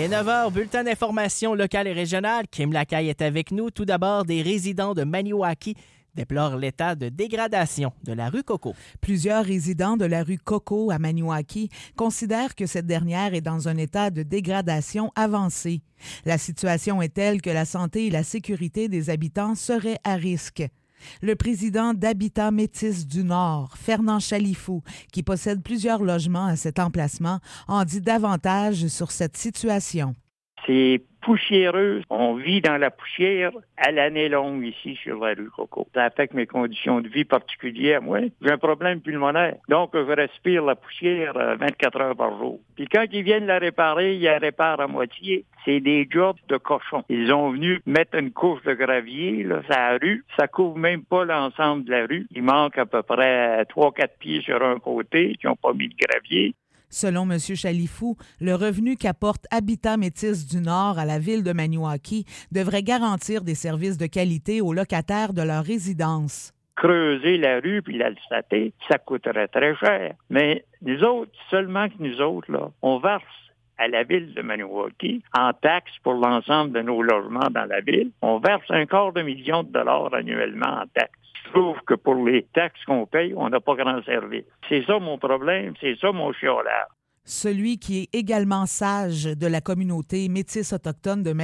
est 9h, bulletin d'information locale et régionale. Kim Lacaille est avec nous. Tout d'abord, des résidents de Maniwaki déplorent l'état de dégradation de la rue Coco. Plusieurs résidents de la rue Coco à Maniwaki considèrent que cette dernière est dans un état de dégradation avancé. La situation est telle que la santé et la sécurité des habitants seraient à risque. Le président d'Habitat Métis du Nord, Fernand Chalifou, qui possède plusieurs logements à cet emplacement, en dit davantage sur cette situation. C'est poussiéreux. On vit dans la poussière à l'année longue ici sur la rue Coco. Ça affecte mes conditions de vie particulières. Moi, j'ai un problème pulmonaire. Donc, je respire la poussière 24 heures par jour. Puis quand ils viennent la réparer, ils la réparent à moitié. C'est des jobs de cochons. Ils ont venu mettre une couche de gravier là, sur la rue. Ça couvre même pas l'ensemble de la rue. Il manque à peu près 3-4 pieds sur un côté qui n'ont pas mis de gravier. Selon M. Chalifou, le revenu qu'apporte Habitat Métis du Nord à la ville de Maniwaki devrait garantir des services de qualité aux locataires de leur résidence. Creuser la rue puis l'alstater, ça coûterait très cher. Mais nous autres, seulement que nous autres, là, on verse à la ville de Maniwaki en taxes pour l'ensemble de nos logements dans la ville. On verse $250 000 annuellement en taxes. Je trouve que pour les taxes qu'on paye, on n'a pas grand service. C'est ça mon problème, c'est ça mon chiolard. Celui qui est également sage de la communauté métisse autochtone de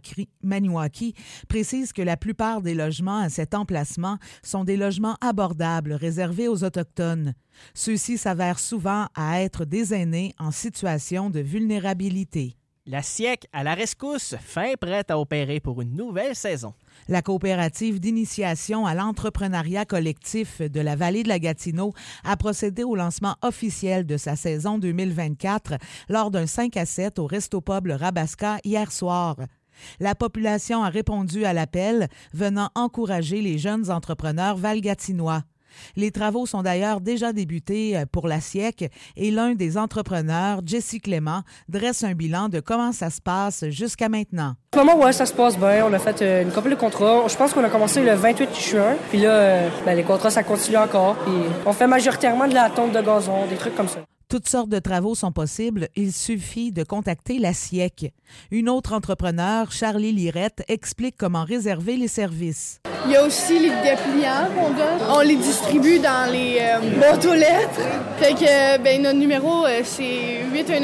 Maniwaki précise que la plupart des logements à cet emplacement sont des logements abordables réservés aux Autochtones. Ceux-ci s'avèrent souvent à être des aînés en situation de vulnérabilité. La SIEC à la rescousse, fin prête à opérer pour une nouvelle saison. La coopérative d'initiation à l'entrepreneuriat collectif de la vallée de la Gatineau a procédé au lancement officiel de sa saison 2024 lors d'un 5-7 au Resto Pub Le Rabasca hier soir. La population a répondu à l'appel, venant encourager les jeunes entrepreneurs valgatinois. Les travaux sont d'ailleurs déjà débutés pour la SIEC et l'un des entrepreneurs, Jesse Clément, dresse un bilan de comment ça se passe jusqu'à maintenant. En ce moment, ouais, ça se passe bien. On a fait une couple de contrats. Je pense qu'on a commencé le 28 juin. Puis là, les contrats, ça continue encore. Puis on fait majoritairement de la tonte de gazon, des trucs comme ça. Toutes sortes de travaux sont possibles. Il suffit de contacter la SIEC. Une autre entrepreneur, Charlie Lirette, explique comment réserver les services. Il y a aussi les dépliants qu'on donne. On les distribue dans les boîtes aux lettres. Fait que notre numéro, c'est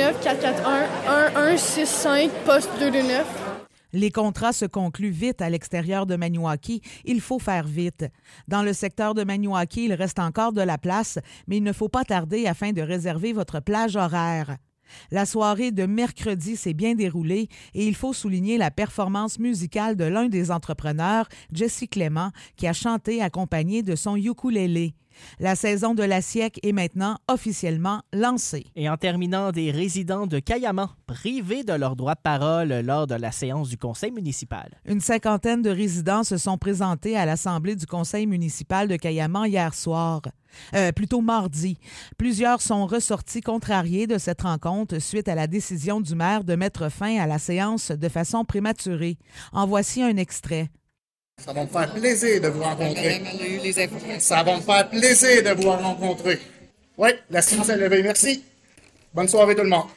819-441-1165, poste 229. Les contrats se concluent vite à l'extérieur de Maniwaki. Il faut faire vite. Dans le secteur de Maniwaki, il reste encore de la place, mais il ne faut pas tarder afin de réserver votre plage horaire. La soirée de mercredi s'est bien déroulée et il faut souligner la performance musicale de l'un des entrepreneurs, Jesse Clément, qui a chanté accompagné de son ukulélé. La saison de la SIEC est maintenant officiellement lancée. Et en terminant, des résidents de Caillaman privés de leur droit de parole lors de la séance du conseil municipal. Une 50aine de résidents se sont présentés à l'Assemblée du conseil municipal de Caillaman hier soir. Plutôt mardi. Plusieurs sont ressortis contrariés de cette rencontre suite à la décision du maire de mettre fin à la séance de façon prématurée. En voici un extrait. Ça va me faire plaisir de vous rencontrer. Ça va me faire plaisir de vous rencontrer. Oui, la séance est levée. Merci. Bonne soirée tout le monde.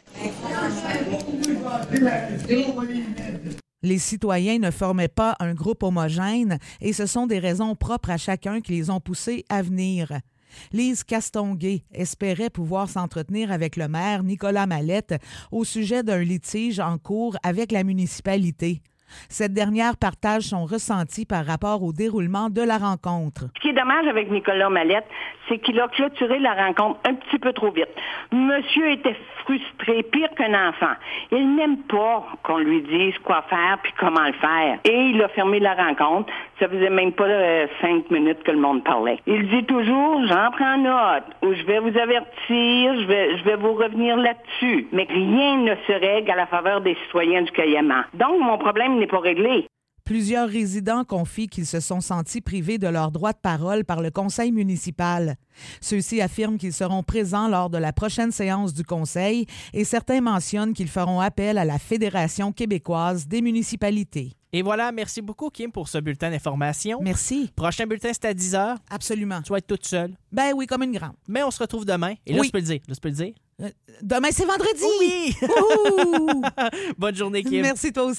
Les citoyens ne formaient pas un groupe homogène et ce sont des raisons propres à chacun qui les ont poussés à venir. Lise Castonguay espérait pouvoir s'entretenir avec le maire Nicolas Mallette au sujet d'un litige en cours avec la municipalité. Cette dernière partage son ressenti par rapport au déroulement de la rencontre. Ce qui est dommage avec Nicolas Mallette, c'est qu'il a clôturé la rencontre un petit peu trop vite. Monsieur était frustré, pire qu'un enfant. Il n'aime pas qu'on lui dise quoi faire puis comment le faire. Et il a fermé la rencontre. Ça faisait même pas 5 minutes que le monde parlait. Il dit toujours, j'en prends note, ou je vais vous avertir, je vais vous revenir là-dessus. Mais rien ne se règle à la faveur des citoyens du Caillaman. Donc, mon problème n'est pas réglé. Plusieurs résidents confient qu'ils se sont sentis privés de leur droit de parole par le conseil municipal. Ceux-ci affirment qu'ils seront présents lors de la prochaine séance du conseil et certains mentionnent qu'ils feront appel à la Fédération québécoise des municipalités. Et voilà, merci beaucoup, Kim, pour ce bulletin d'information. Merci. Prochain bulletin, c'est à 10h. Absolument. Tu vas être toute seule. Ben oui, comme une grande. Mais on se retrouve demain. Et là, oui. je peux le dire. Demain, c'est vendredi. Oui! Ouh! Bonne journée, Kim. Merci, toi aussi.